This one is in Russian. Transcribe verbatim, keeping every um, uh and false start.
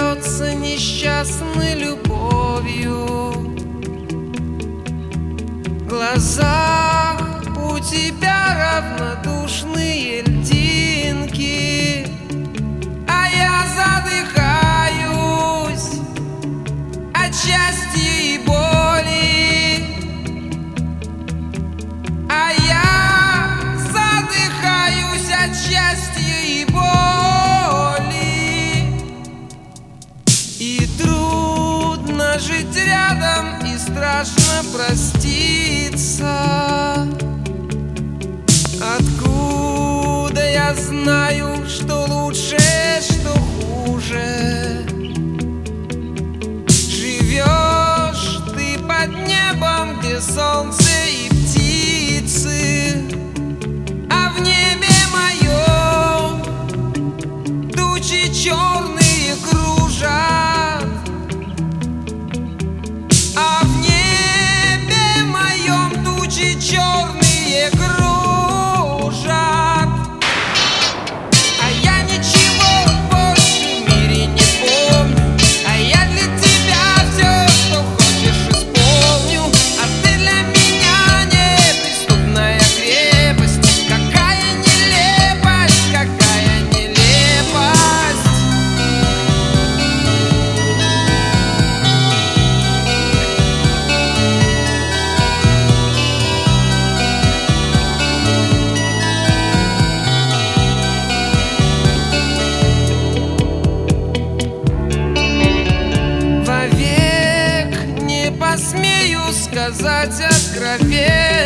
зовется несчастной любовью. В глазах у тебя равнодушные льдинки, а я задыхаюсь от счастья и боли, а я задыхаюсь от счастья и боли. И трудно жить рядом, и страшно проститься. Откуда я знаю, что лучше, что хуже? Живешь ты под небом, где солнце и птицы, а в небе моем тучи черные кружат, а в небе моем тучи черные кружат. Посмею сказать откровенно: